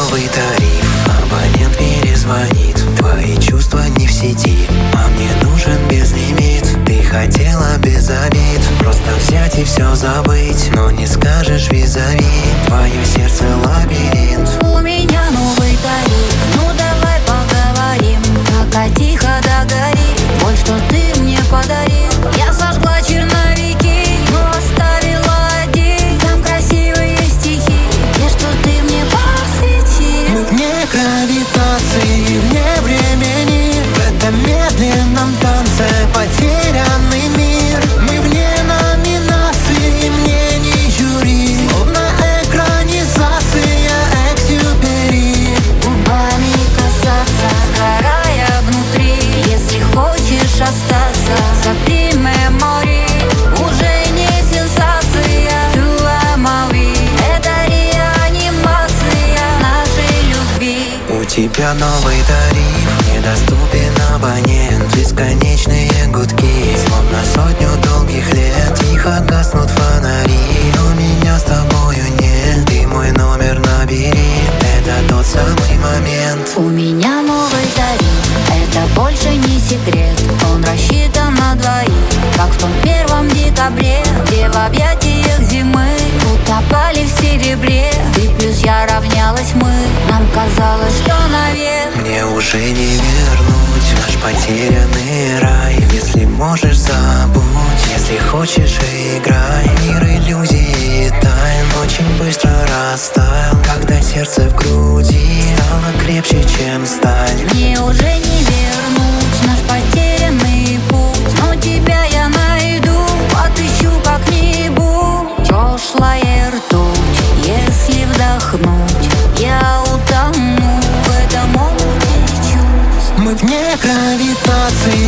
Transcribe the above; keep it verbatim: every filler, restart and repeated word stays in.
новый тариф, абонент перезвонит. Твои чувства не в сети, а мне нужен безлимит. Ты хотела без обид, просто взять и все забыть, но не скажешь визави, твое сердце лабиринт. У меня новый тариф, ну давай поговорим. Пока тихо догори, боль, что ты мне подарил. Я сожгла черновики, но оставила один. Там красивые стихи, те, что ты мне посвятил. Мы вне гравитации, вне времени, в этом медленном танце потерянный мир. Мы вне номинации, мне не жюри, словно экранизация Экзюпери. Губами касаться, сгорая внутри. Если хочешь остаться, сотри мемори. Уже не сенсация, Туа Мави. Это реанимация нашей любви. У тебя новый тариф, недоступен абонент. Бесконечные гудки, словно сотню долгих лет. Тихо гаснут фонари, но меня с тобою нет. Ты мой номер набери, это тот самый момент. У меня новый тариф, это больше не секрет. Он рассчитан на двоих, как в том первом декабре, где в объятиях зимы утопали в серебре. Ты плюс я равнялась мы, нам казалось, что навек. Мне уже не вернуть наш потерянный рай. Если можешь, забудь, если хочешь, играй. Мир иллюзий и тайн очень быстро растаял, когда сердце в груди стало крепче, чем сталь. Мне уже не вернуть наш потерянный путь, но тебя я найду, отыщу как-нибудь. Прошлое ртуть, если вдохнуть, я утону в этом море чувств. Мы вне гравитации,